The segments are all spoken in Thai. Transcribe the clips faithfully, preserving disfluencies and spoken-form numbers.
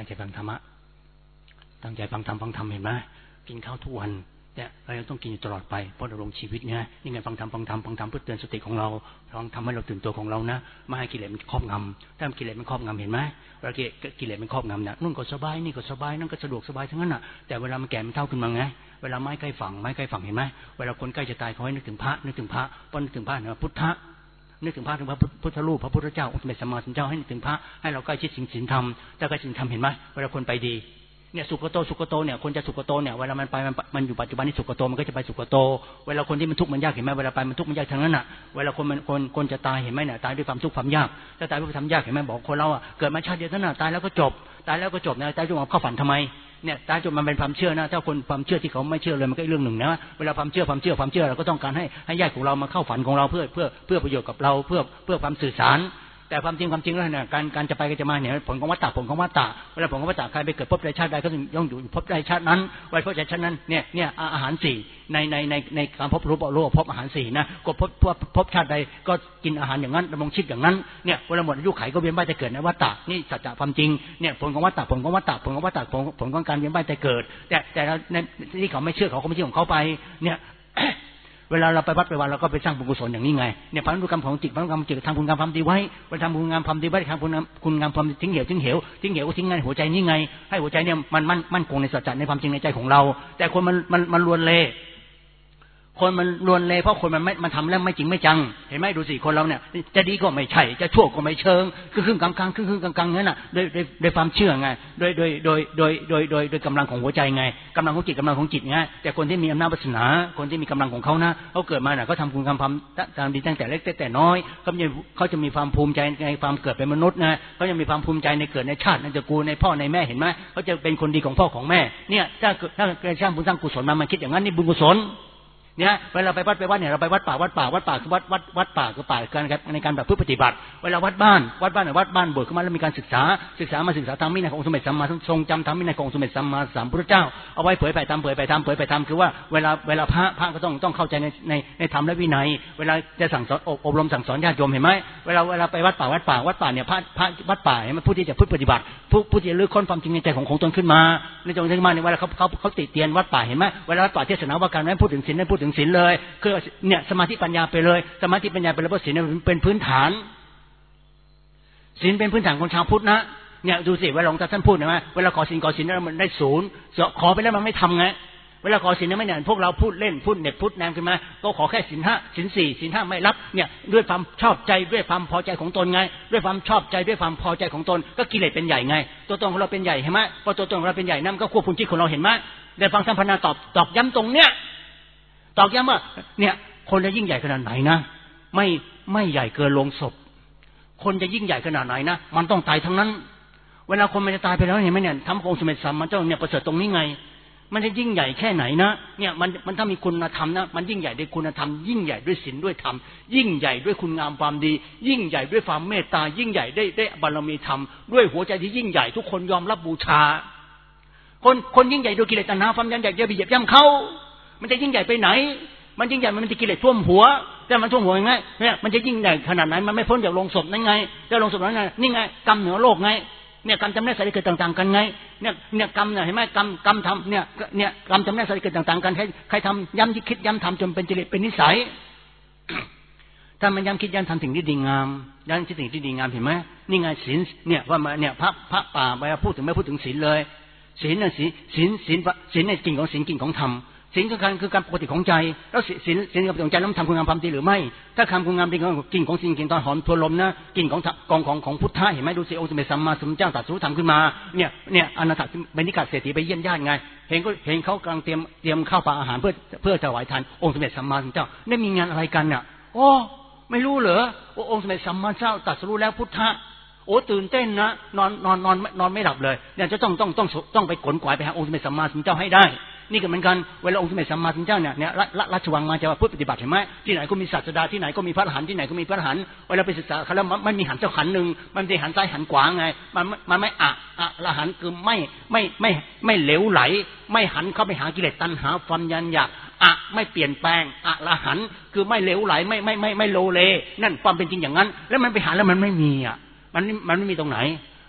ตั้งใจฟังธรรมะตั้งใจฟังธรรมฟังธรรมเห็นไหมกินข้าวทุกวันเนี่ยเราต้องกินอยู่ตลอดไปเพราะเราลงชีวิตไงนี่ไงฟังธรรมฟังธรรมฟังธรรมเพื่อเตือนสติของเราลองทำให้เราตื่นตัวของเรานะไม่ให้กิเลสมันครอบงำถ้ากิเลสมันครอบงำเห็นไหมเวลากิเลสมันครอบงำเนี่ยนู่นก็สบายนี่ก็สบายนั่นก็สะดวกสบายทั้งนั้นน่ะแต่เวลามันแก่มันเท่าขึ้นมาไงเวลาไม้ใกล้ฝั่งไม้ใกล้ฝั่งเห็นไหมเวลาคนใกล้จะตายเขาให้นึกถึงพระนึกถึงพระพอนึกถึงพระเนี่ยพุทธะนึกถึงพระถึงพระพุทธรูปพระพุทธเจ้าองค์สมเด็จสัมมาสัมพุทธเจ้าให้นึกถึงพระให้เราใกล้ชิดสิ่งศีลธรรมแต่ใกล้ชิดธรรมเห็นไหมเวลาคนไปดีเนี่ยสุขโตสุขโตเนี่ยคนจะสุขโตเนี่ยเวลามันไปมันมันอยู่ปัจจุบันนี้สุขโตมันก็จะไปสุขโตเวลาคนที่มันทุกข์มันยากเห็นไหมเวลาไปมันทุกข์มันยากทั้งนั้นน่ะเวลาคนมันคนคนจะตายเห็นไหมเนี่ยตายด้วยความทุกข์ความยากถ้าตายด้วยความยากเห็นไหมบอกคนเราอ่ะเกิดมาชาติเดียวเท่านั้นตายแล้วก็จบตายแล้วก็จบนะตายด้วยความเข้าฝันทำไมเนี่ยตายจนมันเป็นความเชื่อนะถ้าคนความเชื่อที่เขาไม่เชื่อเลยมันก็เรื่องหนึ่งนะเวลาความเชื่อความเชื่อความเชื่อเราก็ต้องการให้ให้ญาติของเรามาเข้าฝันของเราเพื่อเพื่อเพื่อประโยชน์กับเราเพื่อเพื่อความสื่อสารแต่ความจริงความจริงแล้วเนี่ยการการจะไปก็จะมาเนี่ยผลของวัฏฏะผลของวัฏฏะเวลาผลของวัฏฏะใครไปเกิดพบใดชาติใดก็ต้องอยู่พบใดชาตินั้นไว้พบใดชาตินั้นเนี่ยเนี่ยอาหารสี่ในในในในการพบรูปโลกพบอาหารสี่นะก็พบพบพบชาติใดก็กินอาหารอย่างนั้นดำรงชีพอย่างนั้นเนี่ยเวลาหมดอายุไขก็เวียนว่ายแต่เกิดในวัฏฏะนี่สัจจะความจริงเนี่ยผลของวัฏฏะผลของวัฏฏะผลของวัฏฏะผลผลของการเวียนว่ายแต่เกิดแต่แต่ในที่เขาไม่เชื่อเขาก็ไม่เชื่อของเขาไปเนี่ยเวลาเราไปวัดไปวันเราก็ไปสร้างบุญกุศลอย่างนี้ไงเนี่ยพันธุกรรมของจิตพันธุกรรมจิตทำคุณงามความดีไว้เวลาทำคุณงามความดีไว้ทำคุณงามคุณงามความทิ้งเหวทิ้งเหวทิ้งเหวก็ทิ้งในหัวใจนี่ไงให้หัวใจเนี่ยมันมั่นมั่นคงในสัจจะในความจริงในใจของเราแต่คนมันมันมันลวนเลคนมันลวนเลเพราะคนมันไม่มันทำแล้วไม่จริงไม่จังเห็นไหมดูสิคนเราเนี่ยจะดีก็ไม่ใช่จะชั่วก็ไม่เชิงคือครึ่งกลางกลางครึ่งครึ่งกลางกลางนั่นน่ะโดยโดยโดยความเชื่อไงโดยโดยโดยโดยโดยโดยโดยกำลังของหัวใจไงกำลังของจิตกำลังของจิตไงแต่คนที่มีอำนาจวาสนาคนที่มีกำลังของเขานะเขาเกิดมาเนี่ยเขาทำคุณงามความตามดีตั้งแต่เล็กแต่น้อยเขาจะเขาจะมีความภูมิใจในความเกิดเป็นมนุษย์ไงเขาจะมีความภูมิใจในเกิดในชาติในตระกูลในพ่อในแม่เห็นไหมเขาจะเป็นคนดีของพ่อของแม่เนี่ยถ้าถ้าสร้างบุญสร้างกุศลมามันคิดอย่างนั้นนี่บุญกุศลเนี่ยเวลาไปวัดไปวัดเนี่ยเราไปวัดป่าวัดป่าวัดป่าคือวัดวัดวัดป่าคือป่าการในการแบบเพื่อปฏิบัติเวลาวัดบ้านวัดบ้านเนี่ยวัดบ้านบวชขึ้นมาแล้วมีการศึกษาศึกษามาศึกษาธรรมวินัยขององค์สมเด็จสัมมาทรงจำธรรมวินัยขององค์สมเด็จสัมมาสัมพุทธเจ้าเอาไว้เผยแผ่ธรรมเผยแผ่ธรรมเผยแผ่ธรรมคือว่าเวลาเวลาพระพระก็ต้องต้องเข้าใจในในในธรรมและวินัยเวลาจะสั่งสอนอบรมสั่งสอนญาติโยมเห็นไหมเวลาเวลาไปวัดป่าวัดป่าวัดป่าเนี่ยพระพระวัดป่าเห็นไหมผู้ที่จะพึ่งปฏิบัติผู้ผู้ที่จะลื้อค้นความจริงในใจของของตนขึ้นมาในจงขึ้นมาในเวลาเขาเขาเขาติเตียนวัดป่าเห็นไหมเวลาวัดป่าเทศนาว่าการไม่พูดถึงศีลไม่พูดถึงศีลเลยคือเนี่ยสมาธิปัญญาไปเลยสมาธิปัญญาไปเลยเพราะศีลเป็นพื้นฐานศีลเป็นพื้นฐานของชาวพุทธนะเนี่ยดูสิเวลาหลวงตาท่านพูดนะว่าเวลาขอศีลขอศีลแล้วมันได้ศูนย์ขอไปแล้วมันไม่ทำไงเวลาขอศีลเนี่ยไม่เนี่ยพวกเราพูดเล่นพูดเน็ตพูดแนมขึ้นมาก็ขอแค่ศีลห้าศีลสี่ศีลห้าไม่รับเนี่ยด้วยความชอบใจด้วยความพอใจของตนไงด้วยความชอบใจด้วยความพอใจของตนก็กิเลสเป็นใหญ่ไงตัวตนของเราเป็นใหญ่เห็นไหมพอตัวตนของเราเป็นใหญ่นั่นก็ควบคุมจิตของเราเห็นไหมได้ฟังสัมพันธ์ตอบตอกย้ำตรงเนี้ยตอกย้ำว่าเนี่ยคนจะยิ่งใหญ่ขนาดไหนนะไม่ไม่ใหญ่เกินโลงศพคนจะยิ่งใหญ่ขนาดไหนนะมันต้องตายทั้งนั้นเวลาคนมันจะตายไปแล้วเห็นไหมเนี่ยทำองค์สมเด็จสัมมาสัมพุทธเจ้าเนี่ยประเสริฐตรงนี้ไงมันจะยิ่งใหญ่แค่ไหนนะเนี่ยมันมันถ้ามีคุณธรรมนะมันยิ่งใหญ่ด้วยคุณธรรมยิ่งใหญ่ด้วยศีลด้วยธรรมยิ่งใหญ่ด้วยคุณงามความดียิ่งใหญ่ด้วยความเมตตายิ่งใหญ่ได้ได้บารมีธรรมด้วยหัวใจที่ยิ่งใหญ่ทุกคนยอมรับบูชาคนคนยิ่งใหญ่โดยกิเลสตัณหาความยันใหญ่จะบีบย่ำเขามันจะยิ่งใหญ่ไปไหนมันยิ่งใหญ่มันจะกิเลสท่วมหัวแต่มันท่วมหัวยังไงเนี่ยมันจะยิ่งใหญ่ขนาดไหนมันไม่พ้นจากโลงศพนั่นไงแต่โลงศพนั้นไงนี่ไงกรรมเหนือโลกไงเนี่ยกรรมจำแนกสายเกิดต่างๆกันไงเนี่ยเนี่ยกรรมเนี่ยเห็นไหมกรรมกรรมทำเนี่ยเนี่ยกรรมจำแนกสายเกิดต่างๆกันใครใครทำย้ำคิดย้ำทำจนเป็นจริตเป็นนิสัยถ้ามันย้ำคิดย้ำทำสิ่งที่ดีงามย้ำคิดสิ่งที่ดีงามเห็นไหมนี่ไงศีลเนี่ยว่ามาเนี่ยพระพระป่าไปพูดถึงไม่พูดถึงศีลเลยศีลน่ะศีลศีลศีลศีลในกิ่งของศีลกิ่งของธรรมศีลคือการคือการปกติของใจแล้วศีลศีลกับของใจแล้วมันทำคุณงามความดีหรือไม่ถ้าทำคุณงามดีของกิ่งของศีลกิ่งตอนหอมทวนลมนะกิ่งของกองของของพุทธะเห็นไหมดูสิองค์สมเด็จสัมมาสัมพุทธเจ้าตรัสรู้ธรรมขึ้นมาเนี่ยเนี่ยอนาถเบญจเศรษฐีไปเยี่ยมญาติไงเห็นก็เห็นเขากำลังเตรียมเตรียมข้าวปลาอาหารเพื่อเพื่อถวายทานองค์สมเด็จสัมมาสัมพุทธเจ้าได้มีงานอะไรกันเนี่ยโอ้ไม่รู้เหรอองค์สมเด็จสัมมาสัมพุทธเจ้าตรัสรู้แล้วพุทธะโอ้ตื่นเต้นนะนอนนอนนอนนอนไม่หลับเลยเนี่ยจะต้องต้องต้องต้องไปขนขวายไปหาองค์สมเด็จสัมมาสัมพุทธเจ้าให้ได้นี่ก็เหมือนกันเวลาองค์สมเด็จสัมมาสัมพุทธเจ้าเนี่ยเนี่ยราชวังมาจะพูดปฏิบัติเห็นไหมที่ไหนก็มีศาสดาที่ไหนก็มีพระอรหันต์ที่ไหนก็มีพระอรหันต์เวลาไปศึกษาเขาแล้วมันมีหันเจ้าขันหนึ่งมันจะหันซ้ายหันขวาไงมันมันไม่อะอะละหันคือไม่ไม่ไม่ไม่เหลวไหลไม่หันเข้าไปหากิเลสตัณหาความยันอยากอะไม่เปลี่ยนแปลงอะละหันคือไม่เหลวไหลไม่ไม่ไม่ไม่โลเลนั่นความเป็นจริงอย่างนั้นแล้วมันไปหาแล้วมันไม่มีอ่ะมันมันไม่มีตรงไหน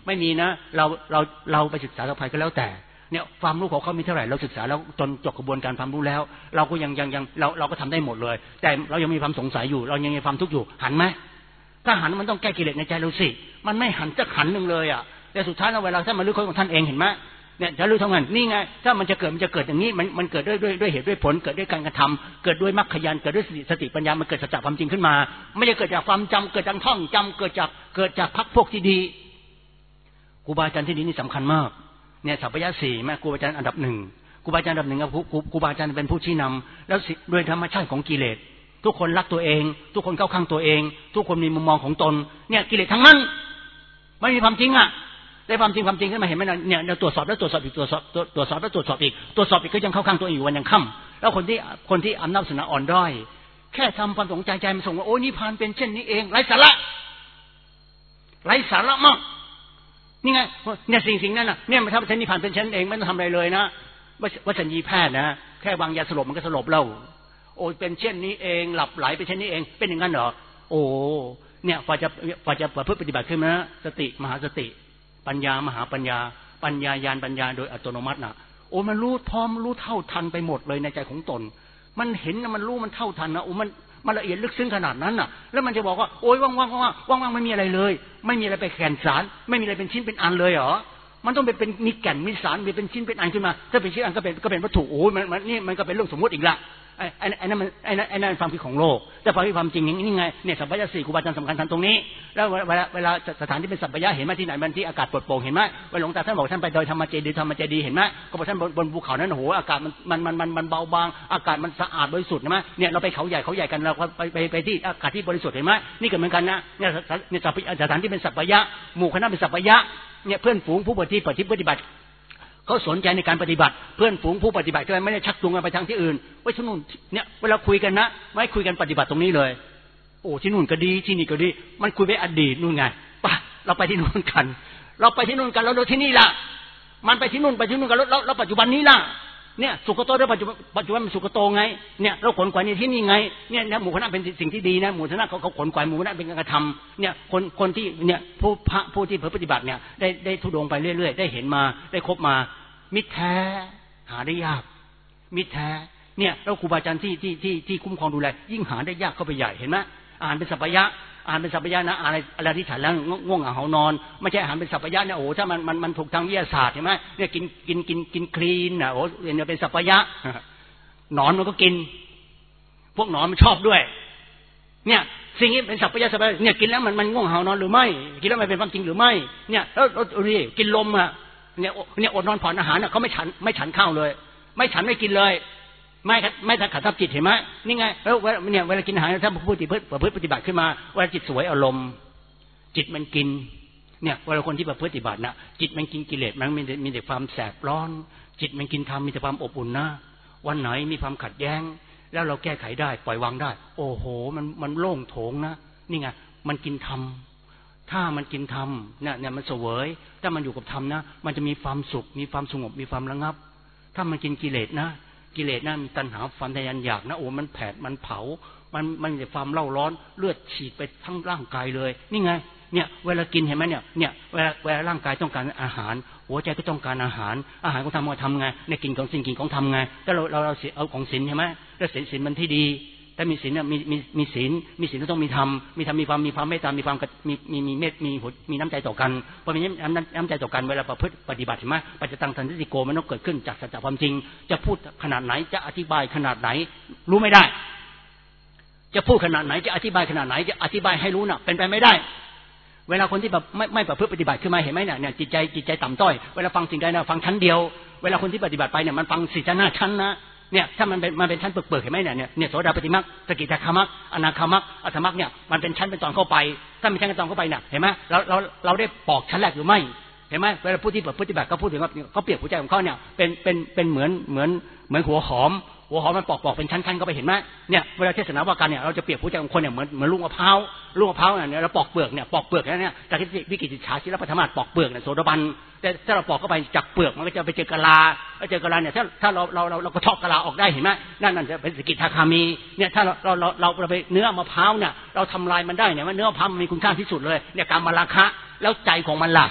ไม่มีนะเราเราเราไปศึกษากับใครก็แล้วแต่เนี่ยความรู้ของเขามีเท่าไหร่เราศึกษาแล้วจนจบกระบวนการความรู้แล้วเราก็ยังยังยังเราเราก็ทำได้หมดเลยแต่เรายังมีความสงสัยอยู่เรายังมีความทุกข์อยู่หันไหมถ้าหันมันต้องแก้กิเลสในใจเราสิมันไม่หันจะหันหนึ่งเลยอ่ะแต่สุดท้ายแล้วเวลาท่านมาลื้อค้นของท่านเองเห็นไหมเนี่ยจะรู้ทั้งนั้นนี่ไงถ้ามันจะเกิดมันจะเกิดอย่างนี้มันมันเกิดด้วยด้วยด้วยเหตุด้วยผลเกิดด้วยการกระทำเกิดด้วยมรรคญาณเกิดด้วยสติปัญญามันเกิดสัจจะความจริงขึ้นมาไม่ได้เกิดจากความจำเกิดจากท่องจำเกิดจากเกิดจากพรรคพวกที่ดีครูบาอาจารย์ที่ดีนี่สำคัญมากเนี่ยสัพพยะสี่แม่ครูบาอาจารย์อันดับหนึ่งครูบาอาจารย์อันดับหนึ่งครูครูบาอาจารย์เป็นผู้ชี้นำแล้วด้วยธรรมชาติของกิเลสทุกคนรักตัวเองทุกคนเข้าข้างตัวเองทุกคนมีมุมมองของตนเนี่ยกิเลสทั้งนั้นไม่มีความจริงอ่ะได้ความจริงความจริงขึ้นมาเห็นไหมเนี่ยเราตรวจสอบแล้วตรวจสอบอีกตรวจสอบตรวจสอบแล้วตรวจสอบอีกตรวจสอบอีกก็ยังเข้าข้างตัวเองอยู่วันยังค่ำแล้วคนที่คนที่อำนาจศาสนาอ่อนด้อยแค่ทำความสงใจใจมันส่งว่าโอ้นิพพานเป็นเช่นนี้เองไร้สาระไร้สาระมากนี่ไงเนี่ยสิ่งสิ่งนั้นน่ะเนี่ยมันทำเช่นนิพพานเป็นเช่นเองไม่ต้องทำอะไรเลยนะวัชัญญีแพทย์นะแค่วางยาสลบมันก็สลบแล้วโอ้เป็นเช่นนี้เองหลับไหลเป็นเช่นนี้เองเป็นอย่างนั้นเหรอโอ้เนี่ยฝ่ายจะฝ่ายจะประพฤติปฏิบัติขึ้นนะสติมหาสติปัญญามหาปัญญาปัญญาญาณปัญญาโดยอัตโนมัติน่ะโอ้มันรู้พร้อมรู้เท่าทันไปหมดเลยในใจของตนมันเห็นนะมันรู้มันเท่าทันนะโอ้มันมันละเอียดลึกซึ้งขนาดนั้นน่ะแล้วมันจะบอกว่าโอ้ยว่างๆว่างๆว่างๆไม่มีอะไรเลยไม่มีอะไรไปแก่นสารไม่มีอะไรเป็นชิ้นเป็นอันเลยเหรอมันต้องเป็นเป็นมีแก่นมีสารมีเป็นชิ้นเป็นอันขึ้นมาถ้าเป็นชิ้นอันก็เป็นก็เป็นวัตถุโอ้ยมันมันนี่มันก็เป็นเรื่องสมมติอีกละไอ้ไอ้ไอ้นั่นมันไอ้นั่นไอ้นั่นความคิดของโลกแต่ความคิดความจริงอย่างนี้ไงเนี่ยสัพพยะสี่ครูบาอาจารย์สำคัญทันตรงนี้แล้วเวลาเวลาสถานที่เป็นสัพพยะเห็นไหมที่ไหนมันที่อากาศปลอดโปร่งเห็นไหมเวลาหลวงตาท่านบอกท่านไปโดยธรรมเจดีย์ธรรมเจดีย์เห็นไหมก็บอกท่านบนบนภูเขานั้นโอ้โหอากาศมันมันมันมันเบาบางอากาศมันสะอาดบริสุทธิ์ใช่ไหมเนี่ยเราไปเขาใหญ่เขาใหญ่กันเราไปไปไปที่อากาศที่บริสุทธิ์เห็นไหมนี่ก็เหมือนกันนะเนี่ยเนี่ยสถานที่เป็นสัพพยะหมู่คณะเป็นสัพพยะเนี่ยเพื่อนฝูงผู้ปฏิบัติปฏิบัติเขาสนใจในการปฏิบัติเพื่อนฝูงผู้ปฏิบัติก็ไม่ได้ชักจูงกันไปทางที่อื่นไว้ที่นู่นเนี่ยเวลาคุยกันนะไม่คุยกันปฏิบัติตรงนี้เลยโอ้ที่นู่นก็ดีที่นี่ก็ดีมันคุยไปอดีตนู่นไงป่ะเราไปที่นู่นกันเราไปที่นู่นกันแล้วเราที่นี่ล่ะมันไปที่นู่นไปที่นู่นกันแล้วแล้วปัจจุบันนี้ล่ะเนี่ยสุขโตด้วยปัจจุบันปัจจุบันมันสุขโตไงเนี่ยเราขนขวายในที่นี่ไงเนี่ยนะหมู่คณะเป็นสิ่งที่ดีนะหมู่คณะเขาเขาขนขวายหมู่คณะเป็นการกระทำเนี่ยคนคนที่เนี่ยผู้พระผู้ที่ปฏิบัติเนี่ยได้ได้ทุดงไปเรื่อยๆได้เห็นมาได้คบมามิตรแท้หาได้ยากมิตรแท้เนี่ยแล้วครูบาอาจารย์ที่ที่ที่ที่คุ้มครองดูแลยิ่งหาได้ยากเข้าไปใหญ่เห็นไหมอ่านเป็นสัพพยะอ่านเป็นสัพพยะนะอะไรอะไรที่ฉันแล้วง่วงเหงาหานอนไม่ใช่อาหารเป็นสัพพยะเนี่ยโอ้ถ้ามันมันมันถูกทางวิทยาศาสตร์ใช่ไหมเนี่ยกินกินกินกินคลีนอ่ะโอ้เนี่ยเป็นสัพพยะหนอนมันก็กินพวกหนอนมันชอบด้วยเนี่ยสิ่งนี้เป็นสัพพยะสัพพยะเนี่ยกินแล้วมันมันง่วงเหานอนหรือไม่กินแล้วมันเป็นความจริงหรือไม่เนี่ยแล้วนี่กินลมอ่ะเนี่ยเนี่ยอดนอนผ่อนอาหารน่ะเขาไม่ฉันไม่ฉันข้าวเลยไม่ฉันไม่กินเลยไม่ไม่ถ้าขัดทับจิตเห็นไหมนี่ไงแล้วเนี่ยเวลากินอาหารถ้าผู้ที่ประพฤติปฏิบัติขึ้นมาเวลาจิตสวยอารมณ์จิตมันกินเนี่ยเวลาคนที่ประพฤติปฏิบัตินะจิตมันกินกิเลสมันมีมีแต่ความแสบร้อนจิตมันกินธรรมมีแต่ความอบอุ่นนะวันไหนมีความขัดแย้งแล้วเราแก้ไขได้ปล่อยวางได้โอ้โหมันมันโล่งโถงนะนี่ไงมันกินธรรมถ้ามันกินธรรมเนี่ยเนี่ยมันเสวยถ้ามันอยู่กับธรรมนะมันจะมีความสุขมีความสงบมีความระงับถ้ามันกินกิเลสนะกิเลสนะมีตัณหาความทะยานอยากนะโอ้มันแผดมันเผามันมันจะความเล่าร้อนเลือดฉีดไปทั้งร่างกายเลยนี่ไงเนี่ยเวลากินเห็นไหมเนี่ยเนี่ยเวลาเวลาร่างกายต้องการอาหารหัวใจก็ต้องการอาหารอาหารของธรรมก็ทำไงในกินของสิ่งกินของธรรมไงถ้าเราเราเราเอาของศีลใช่ไหมแล้วศีลศีลมันที่ดีถ้ามีศีลเนี่ยมีมีมีศีลมีศีลก็ต้องมีธรรมมีธรรมมีความมีความเมตตามีความมีมีมีเมตมีมีน้ำใจต่อกันพอมีน้ำใจต่อกันเวลาประพฤติปฏิบัติใช่ไหมปัจจตังสันติโกมันต้องเกิดขึ้นจากสัจจะความจริงจะพูดขนาดไหนจะอธิบายขนาดไหนรู้ไม่ได้จะพูดขนาดไหนจะอธิบายขนาดไหนจะอธิบายให้รู้น่ะเป็นไปไม่ได้เวลาคนที่แบบไม่ไม่ประพฤติปฏิบัติขึ้นมาเห็นไหมเนี่ยเนี่ยจิตใจจิตใจต่ำต้อยเวลาฟังสิ่งใดนะฟังชั้นเดียวเวลาคนที่ปฏิบัติไปเนี่ยมันฟังสี่ชั้นห้าชั้นนะเนี่ยถ้ามันเป็นมันเป็นชั้นเปลือกๆเห็นไหมเนี่ยเนี่ยโสดาปฏิมรรคสกิทาคามรรคอนาคามรรคอัตถมรรคเนี่ยมันเป็นชั้นเป็นตอนเข้าไปถ้าเป็นชั้นเป็นตอนเข้าไปเนี่ยเห็นไหมเราเราเราได้ปอกชั้นแรกหรือไม่เห็นไหมเวลาผู้ที่ปฏิบัติเขาพูดถึงว่าเขาเปรียบหัวใจของเขาเนี่ยเป็นเป็นเป็นเหมือนเหมือนเหมือนหัวหอมหัวหอมมันปอกๆเป็นชั้นๆเข้าไปเห็นไหมเนี่ยเวลาเทศนาว่ากันเนี่ยเราจะเปรียบหัวใจของคนเนี่ยเหมือนเหมือนลูกมะพร้าวลูกมะพร้าวเนี่ยเราปอกเปลือกเนี่ยปอกเปลือกเนี่ยจากที่วิกิจิฉาศิลปธรรมะปอกเปลือกเนี่ยโสดาบันแต่ถ้าเราปอกเข้าไปจากเปลือกมันก็จะไปเจอกะลาแล้วเจอกะลาเนี่ยถ้าถ้าเราเราเราเราก็ทอกกะลาออกได้เห็นไหมนั่นนั่นจะเป็นสกิทาคามีเนี่ยถ้าเราเราเราเราไปเนื้อมะพร้าวเนี่ยเราทำลายมันได้เนี่ยว่าเนื้อมะพร้าวมันมีคุณค่าที่สุดเลยเนี่ยกามราคะแล้วใจของมันล่ะ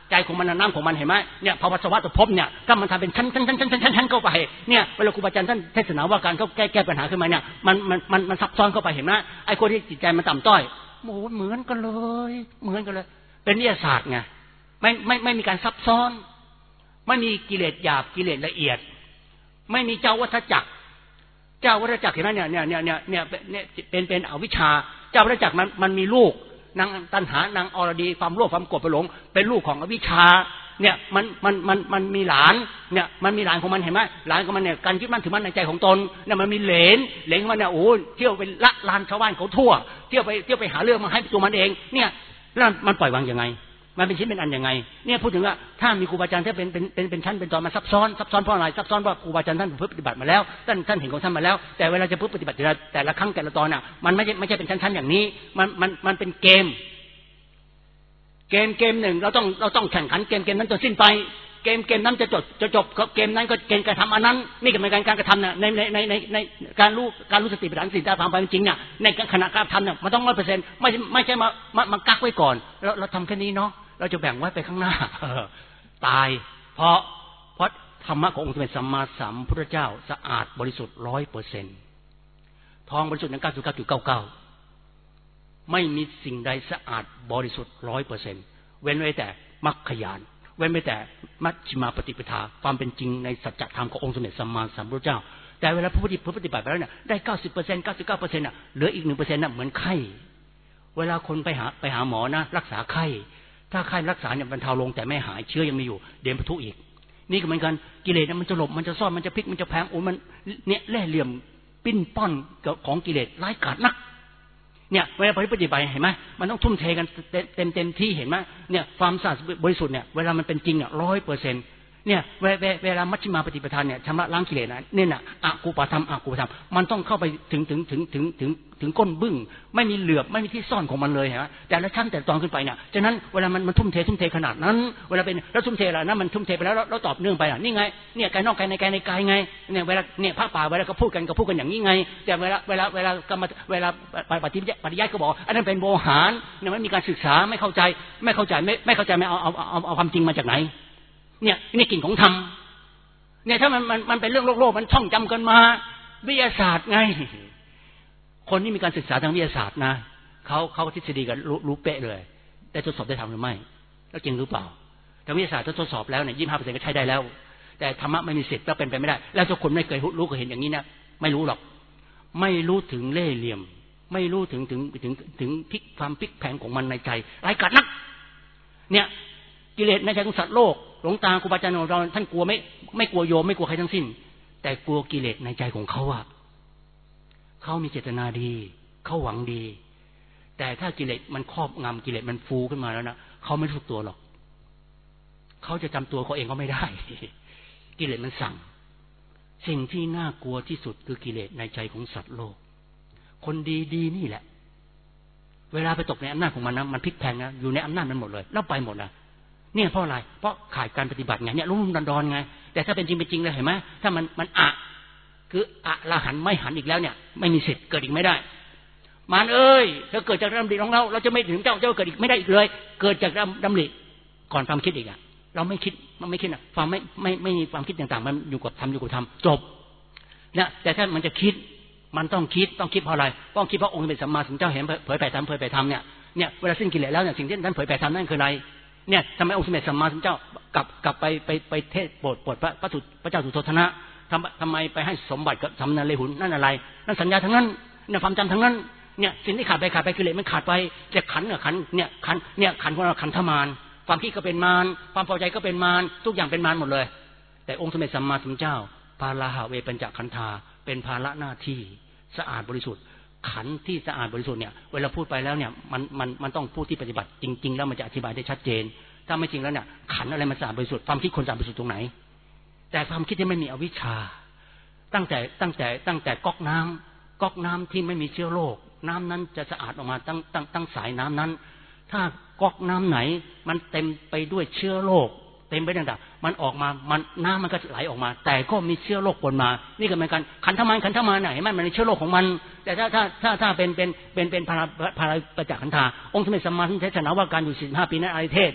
ใจของมันน้ำของมันเห็นไหมเนี่ยภาวะสวัสดิ์ภพเนี่ยถ้ามันทำเป็นชั้นชั้นชั้นชั้นชั้นชั้นเข้าไปเนี่ยเวลาครูบาอาจารย์ท่านเทศนาว่าการเขาแก้แก้ปัญหาขึ้นมาเนี่ยมันมันมันมันซับซ้อนเข้าไปเห็นไหมไอ้คนที่จิตใจมันต่ำต้อยโอ้โหเหมือนกันเลยเหมือนกันเลยเป็นวิทยาศาสตร์ไงไม่ไม่ไม่มีการซับซ้อนไม่มีกิเลสหยาบกิเลสละเอียดไม่มีเจ้าวัฏจักรเจ้าวัฏจักรเห็นไหมเนี่ยเนี่ยเนี่ยเนี่ยเนี่ยเป็นเป็นอวิชชาเจ้าวัฏจักรมันมันมีลูกนางตัณหานางอรดีความโลภความโกรธความหลงเป็นลูกของอวิชชาเนี่ยมันมันมันมันมีหลานเนี่ยมันมีหลานของมันเห็นไหมหลานของมันเนี่ยการยึดมั่นถือมั่นในใจของตนเนี่ยมันมีเหลนเหลนของมันเนี่ยโอ้เที่ยวไปละลานชาวบ้านเขาทั่วเที่ยวไปเที่ยวไปหาเรื่องมาให้ตัวมันเองเนี่ยแล้วมันปล่อยวางยังไงมันเป็นชิ้นเป็นอันยังไงเนี่ยพูดถึงว่าถ้ามีครูบาอาจารย์ที่เป็นเป็นเป็นเป็นชั้นเป็นตอนมาซับซ้อนซับซ้อนเพราะอะไรซับซ้อนว่าครูบาอาจารย์ท่านเพิ่งปฏิบัติมาแล้วท่านท่านเห็นของท่านมาแล้วแต่เวลาจะเพิ่งปฏิบัติแต่ละครั้งแต่ละตอนน่ะมันไม่ใช่ไม่ใช่เป็นชั้นๆอย่างนี้มันมันมันเป็นเกมเกมเกมหนึ่งเราต้องเราต้องแข่งขันเกมเกมนั้นจนสิ้นไปเกมเกมนั้นจะจบจะจบเกมนั้นก็เกมการทำอันนั้นนี่ก็เป็นการการกระทำเนี่ยในในในในในการรู้การรู้สติปัฏฐานสี่ตาความจริงเนี่ยในขณะการทำเนี่ยมันต้องร้อยเปอร์เซ็นต์ไม่ไม่ใช่มามามากักไว้ก่อนเราเราทำแค่นี้เนาะเราจะแบ่งไว้ไปข้างหน้าตายเพราะเพราะธรรมะขององค์สมเด็จสัมมาสัมพุทธเจ้าสะอาดบริสุทธิ์ร้อยเปอร์เซ็นต์ทองบริสุทธิ์นั้นเก้าสิบเก้าจุดเก้าเก้าไม่มีสิ่งใดสะอาดบริสุทธิ์ร้อยเปอร์เซ็นต์เว้นไว้แต่มรรคญาณเว้นไว้แต่มัชฌิมาปฏิปทาความเป็นจริงในสัจธรรมขององค์สมเด็จสัมมาสัมพุทธเจ้าแต่เวลาผู้ปฏิบัติไปแล้วเนี่ยได้เก้าสิบเปอร์เซ็นต์เก้าสิบเก้าเปอร์เซ็นต์น่ะเหลืออีกหนึ่งเปอร์เซ็นต์น่ะเหมือนไข้เวลาคนไปหาไปหาหมอนะรักษาไข้ถ้าไข้รักษาเนี่ยบรรเทาลงแต่ไม่หายเชื้อยังมีอยู่เดี๋ยวปะทุอีกนี่ก็เหมือนกันกิเลสมันจะหลบมันจะซ่อนมันจะพลิกมันจะแพงโอ้มันเนี่ยแล่เหลี่ยมปิ้นป้อนของกิเลสร้ายกาจนักเนี่ยเวลาปฏิบัติเห็นไหมมันต้องทุ่มเทกันเต็มเต็มที่เห็นไหมเนี่ยความสะอาดบริสุทธิ์เนี่ยเวลามันเป็นจริงอ่ะร้อยเปอร์เซ็นต์เนี่ยเวลาเวลามัชฌิมาปฏิปทาเนี่ยชำระล้างกิเลสนะเนี่ยน่ะอกุปาธรรมอกุปาธรรมมันต้องเข้าไปถึงถึงถึงถึงถึงถึงก้นบึ้งไม่มีเหลือบไม่มีที่ซ่อนของมันเลยฮะแต่ละชั้นแต่ตอนขึ้นไปเนี่ยฉะนั้นเวลามันมันทุ่มเททุ่มเทขนาดนั้นเวลาเป็นแล้วทุ่มเทอะไรนะมันทุ่มเทไปแล้วแล้วตอบเนื่องไปอ่ะนี่ไงเนี่ยกายนอกกายในกายในกายไงเนี่ยเวลาเนี่ยพระป่าเวลาก็พูดกันก็พูดกันอย่างนี้ไงแต่เวลาเวลาเวลากรรมเวลาปฏิปฏิญาณก็บอกอันนั้นเป็นโวหารเนี่ยไม่มีการศึกษาไม่เข้าใจไม่เข้าใจไม่ไม่เข้าใจไม่เอาเอาเอาเอาความจริงมาจากไหนเนี่ยนี่กลิ่นของธรรมเนี่ยถ้ามันมันมันเป็นเรื่องโลกโลกมันท่องจำกันมาวิทยาศาสตร์ไงคนที่มีการศึกษาทางวิทยาศาสตร์นะเขาเขาทฤษฎีกันรู้รู้เป๊ะเลยแต่ทดสอบได้ทำหรือไม่แล้วจริงหรือเปล่าทางวิทยาศาสตร์ถ้าทดสอบแล้วเนี่ยยี่สิบห้าเปอร์เซ็นต์ก็ใช้ได้แล้วแต่ธรรมะไม่มีสิทธิ์แล้วเป็นไปไม่ได้แล้วทุกคนไม่เคยรู้เคยเห็นอย่างนี้นะไม่รู้หรอกไม่รู้ถึงเล่ห์เหลี่ยมไม่รู้ถึงถึงถึงถึงพลิกความพลิกแพลงของมันในใจร้ายกาจนักเนี่ยกิเลสในใจของสัตว์โลกหลวงตาครูบาอาจารย์ของเราท่านกลัวไม่ไม่กลัวโยมไม่กลัวใครทั้งสิ้นแต่กลัวกิเลสในใจของเขาอะเขามีเจตนาดีเขาหวังดีแต่ถ้ากิเลสมันครอบงำกิเลสมันฟูขึ้นมาแล้วนะเขาไม่รู้ตัวหรอกเขาจะจำตัวเขาเองก็ไม่ได้กิเลสมันสั่งสิ่งที่น่ากลัวที่สุดคือกิเลสในใจของสัตว์โลกคนดีๆนี่แหละเวลาไปตกในอำนาจของมันนะมันพลิกแพลงนะอยู่ในอำนาจมันหมดเลยแล้วไปหมดนะเนี่ยเพราะอะไรเพราะขาดการปฏิบัติไงเนี่ยรุ่มดอนๆไงแต่ถ้าเป็นจริงเป็นจริงเลยเห็นไหมถ้ามันมันอะคืออะละหันไม่หันอีกแล้วเนี่ยไม่มีสิทธิ์เกิดอีกไม่ได้มารเอ้ยถ้าเกิดจากดำริของเราเราจะไม่ถึงเจ้าเจ้าเกิดอีกไม่ได้อีกเลยเกิดจากดำริก่อนความคิดอีกอ่ะเราไม่คิดมันไม่คิดอ่ะความไม่ไม่ไม่มีความคิดต่างๆมันอยู่กับทำอยู่กับทำจบเนี่ยแต่ถ้ามันจะคิดมันต้องคิดต้องคิดเพราะอะไรต้องคิดเพราะองค์เป็นสัมมาสัมพุทธเจ้าเห็นเผยแผ่ธรรมเผยแผ่ธรรมเนี่ยเนี่ยเวลาสิ้นกิเลสแล้วเนี่ยสิ่งที่ท่านเผยแผ่ธรรมนั่นคืออะไรเนี่ยทำไมองค์สมเด็จสัมมาสัมพุทธเจ้ากลับกลับไปไปไปเทศโปรดโปรดพระพระสุพระเจ้าสุโธทนะทำทำไมไปให้สมบัติกับสำนักเลหุนนั่นอะไรนั่นสัญญาทั้งนั้นเนี่ยความจำทั้งนั้นเนี่ยสิ่งที่ขาดไปขาดไปกิเลสมันขาดไปแต่ขันเนี่ยขันเนี่ยขันเนี่ยขันของเราขันธมารความคิดก็เป็นมารความพอใจก็เป็นมารทุกอย่างเป็นมารหมดเลยแต่องค์สมเด็จสัมมาสัมพุทธเจ้าปาราหะเวปัญจขันธาเป็นภาระหน้าที่สะอาดบริสุทธิ์ขันที่สะอาดบริสุทธิ์เนี่ยเวลาพูดไปแล้วเนี่ยมันมันมันต้องพูดที่ปฏิบัติจริงๆแล้วมันจะอธิบายได้ชัดเจนถ้าไม่จริงแล้วเนี่ยขันอะไรมันสะอาดบริสุทธิ์ความคิดคนสะอาดบริสุทธิ์ตรงไหนแต่ความคิดที่ไม่มีอวิชชาตั้งแต่ตั้งแต่ตั้งแต่ก๊อกน้ำก๊อกน้ำที่ไม่มีเชื้อโรคน้ำนั้นจะสะอาดออกมาตั้งตั้งตั้งสายน้ำนั้นถ้าก๊อกน้ำไหนมันเต็มไปด้วยเชื้อโรคเต็มไปด้วยต่างๆมันออกมามันน้ำมันก็ไหลออกมาแต่ก็มีเชื้อโรคปนมานี่ก็เหมือนกันขันธมารขันธมารไหนมันมันมีเชื้อโรคของมันแต่ถ้าถ้าถ้าถ้าเป็นเป็นเป็นเป็นภาราภาราประจักษ์ขันธาองค์สมเด็จสัมมาสัมพุทธเจ้าว่าการอยู่สี่สิบห้าปีนั้นอริเทศ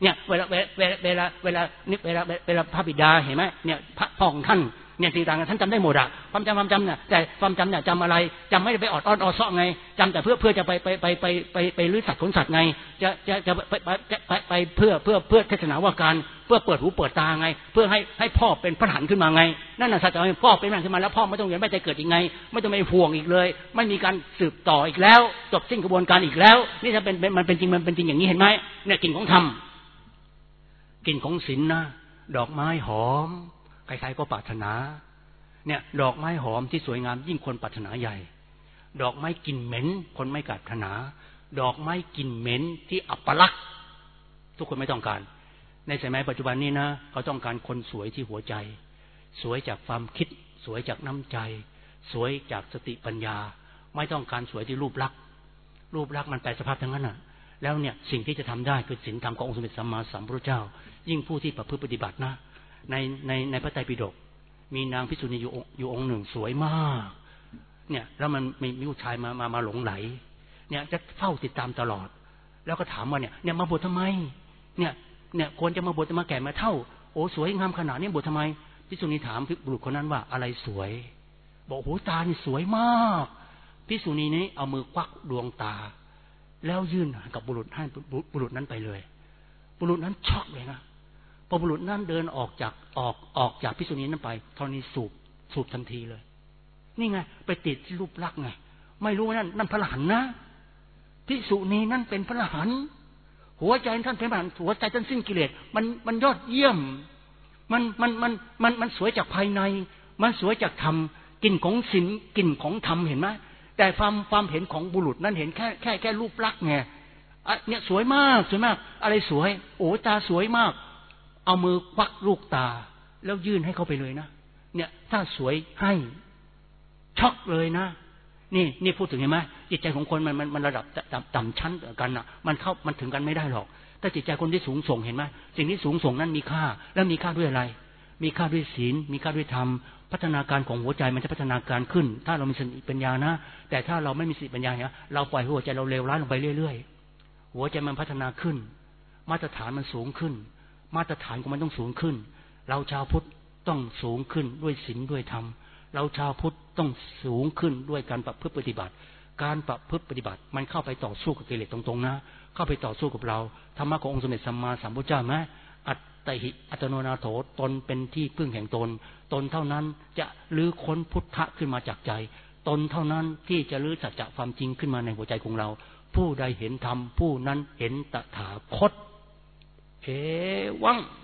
เนี่ยเวลาเวลาเวลาเวลานี่เวลาเวลาพระบิดาเห็นไหมเนี่ยพระพ่อของท่านเนี่ยสิ่งต่างๆท่านจำได้หมดอะความจำความจำเนี่ยแต่ความจำเนี่ยจำอะไรจำไม่ได้ไปออดอ้อนออซ้อไงจำแต่เพื่อเพื่อจะไปไปไปไปไปไปลื้อสัตว์ขนสัตว์ไงจะจะจะไปไปไปไปเพื่อเพื่อเพื่อเทศนาว่าการเพื่อเปิดหูเปิดตาไงเพื่อให้ให้พ่อเป็นพระหันขึ้นมาไงนั่นน่ะสัจจะพ่อเป็นพระหันขึ้นมาแล้วพ่อไม่ต้องเรียนไม่ได้เกิดอีกไงไม่ต้องไปห่วงอีกเลยไม่มีการสืบต่ออีกแล้วจบสิ้นกระบวนการอีกแล้วนี่ถ้าเป็นมันเป็นจริงมันเป็นจริงอย่างนี้เห็นไหมเนี่ยกลิ่นของธรรมกลิ่นของศีลนะดอกไม้หอมใครๆก็ปรารถนาเนี่ยดอกไม้หอมที่สวยงามยิ่งคนปรารถนาใหญ่ดอกไม้กลิ่นเหม็นคนไม่ปรารถนาดอกไม้กลิ่นเหม็นที่อัปลักษณ์ทุกคนไม่ต้องการในสมัยปัจจุบันนี้นะเขาต้องการคนสวยที่หัวใจสวยจากความคิดสวยจากน้ำใจสวยจากสติปัญญาไม่ต้องการสวยที่รูปลักษณ์รูปลักษณ์มันแปรสภาพทั้งนั้นน่ะแล้วเนี่ยสิ่งที่จะทำได้คือศีลธรรมขององค์สมเด็จสัมมาสัมพุทธเจ้ายิ่งผู้ที่ประพฤติปฏิบัตินะในในในพระไตรปิฎกมีนางภิกษุณีอยู่อยู่องค์หนึ่งสวยมากเนี่ยแล้วมันมีมีผู้ชายมามามาหลงไหลเนี่ยจะเฝ้าติดตามตลอดแล้วก็ถามว่าเนี่ยเนี่ยมาบวชทำไมเนี่ยเนี่ยควรจะมาบวชมาแก่มาเท่าโอ้สวยงามขนาดนี้บวชทำไมภิกษุณีถามบุรุษคนนั้นว่าอะไรสวยบอกโอ้ตานี่สวยมากภิกษุณีนี้เอามือควักดวงตาแล้วยื่นกับบุรุษให้บุรุษนั้นไปเลยบุรุษนั้นช็อกเลยนะพอบุรุษนั้นเดินออกจากออกออกจากภิกษุณีนั้นไปเท่านี้สูบสูบทันทีเลยนี่ไงไปติดที่รูปลักษณ์ไงไม่รู้ว่านั่นนั่นพระอรหันต์นะภิกษุณีนั่นเป็นพระอรหันต์หัวใจท่านเป็นพระอรหันต์หัวใจท่านสิ้นกิเลสมันมันยอดเยี่ยมมันมันมันมันมันสวยจากภายในมันสวยจากธรรมกลิ่นของศีลกลิ่นของธรรมเห็นไหมแต่ความความเห็นของบุรุษนั้นเห็นแค่แค่แค่รูปลักษณ์ไงเนี่ยสวยมากสวยมากอะไรสวยโอ้ตาสวยมากเอามือควักลูกตาแล้วยื่นให้เขาไปเลยนะเนี่ยถ้าสวยให้ช็อกเลยนะนี่นี่พูดถึงเห็นไหมจิตใจของคนมันมันมันระดับต่ำชั้นกันอ่ะมันเข้ามันถึงกันไม่ได้หรอกแต่จิตใจคนที่สูงส่งเห็นไหมสิ่งที่สูงส่งนั้นมีค่าแล้วมีค่าด้วยอะไรมีค่าด้วยศีลมีค่าด้วยธรรมพัฒนาการของหัวใจมันจะพัฒนาการขึ้นถ้าเรามีสติปัญญานะแต่ถ้าเราไม่มีสติปัญญาเนี่ยเราปล่อยหัวใจเราเลวร้ายลงไปเรื่อยๆหัวใจมันพัฒนาขึ้นมาตรฐานมันสูงขึ้นมาตรฐานของมันต้องสูงขึ้นเราชาวพุทธต้องสูงขึ้นด้วยศีลด้วยธรรมเราชาวพุทธต้องสูงขึ้นด้วยการประพฤติปฏิบัติการประพฤติปฏิบัติมันเข้าไปต่อสู้กับกิเลสตรงๆนะเข้าไปต่อสู้กับเราธรรมะขององค์สมเด็จสัมมาสัมพุทธเจ้าไหมอัตติหิอัตโนนาโถตนเป็นที่พึ่งแห่งตนตนเท่านั้นจะลื้อค้นพุทธะขึ้นมาจากใจตนเท่านั้นที่จะลื้อสัจจะความจริงขึ้นมาในหัวใจของเราผู้ใดเห็นธรรมผู้นั้นเห็นตถาคตเอวัง